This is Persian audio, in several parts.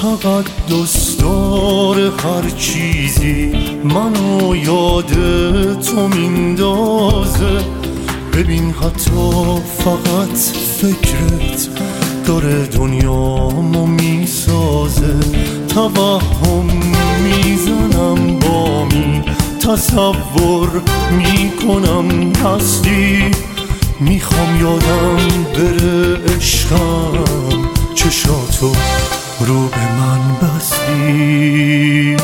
فقط دستار هر چیزی منو یاد تو میندازه. ببین حتی فقط فکرت داره دنیامو میسازه. توهم میزنم بامی، تصور میکنم هستی. میخوام یادم بره عشقم، چشاتو رو به من بستی.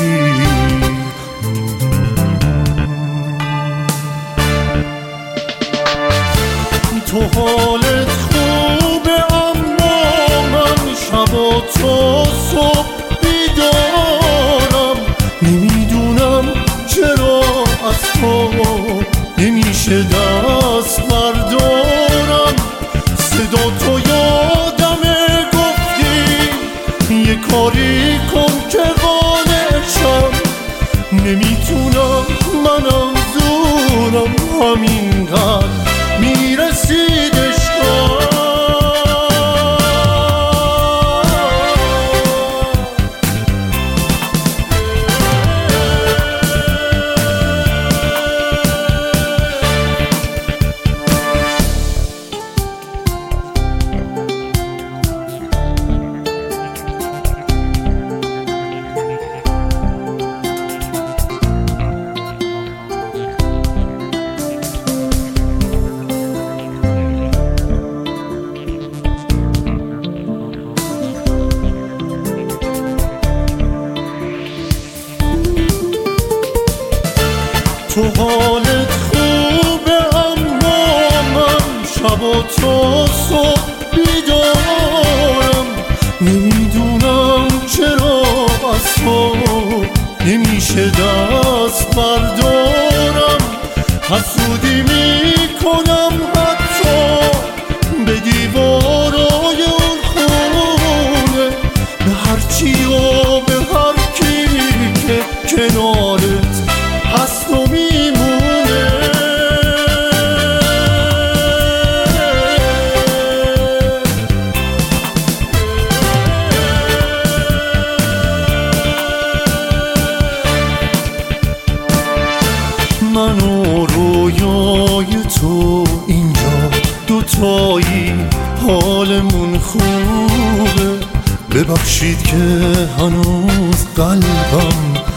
تو حالت خوبه اما من شب و تا صبح بیدارم. نمیدونم چرا از تو نمیشه دست بردارم. صدا تو یادمه گفتی یه کاری کن که قانعشم. نمیتونم منم زورم همینقدر میرسید عشقم. تو حالت خوبه اما من شب و تا صبح بیدارم. نمیدونم چرا از تو نمیشه دست بردارم. حسودی میکنم حتی به دیوارای اون خونه، به هرچی و به هر کی که کنارت هست و میمونه. من و رویای تو اینجا دوتایی حالمون خوبه. ببخشید که هنوز قلبم